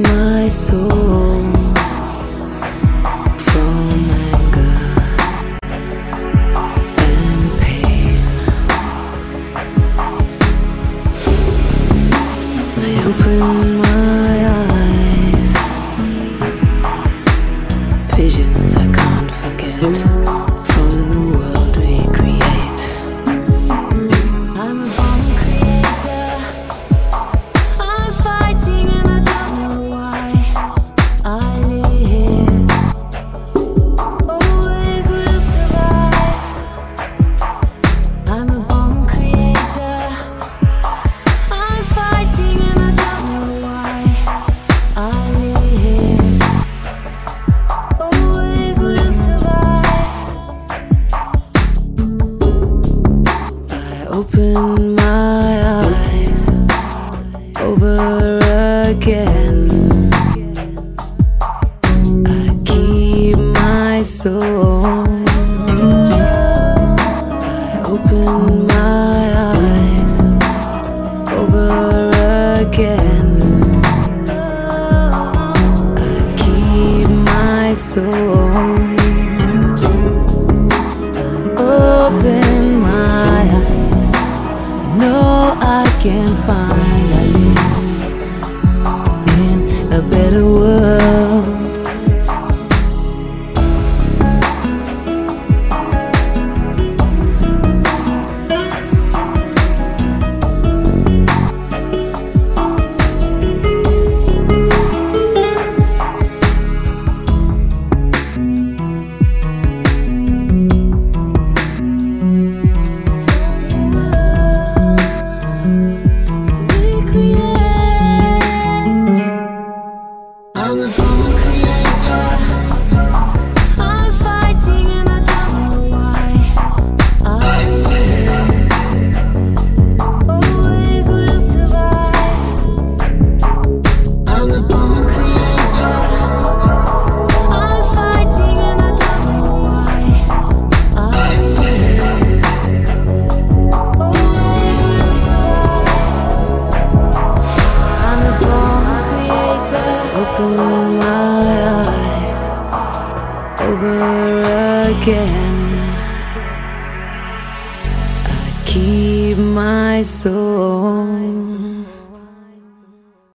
my soul from anger and pain. I open my eyes, visions I can't forget from the world we create. I'm a bomb creator, I'm fighting and I don't know why. I live, always will survive. I'm a bomb creator, I'm fighting and I don't know why. I live, always will survive. I open my eyes over again. I keep my soul. I open my eyes over again. I keep my soul. I open my eyes. I know I can find a live in a better world. I'm a bomb creator, I'm fighting and I don't know why. I live, always will survive. I'm a bomb creator, I'm fighting and I don't know why. I live, always will survive. I'm a bomb creator. Open my eyes over again. I keep my soul.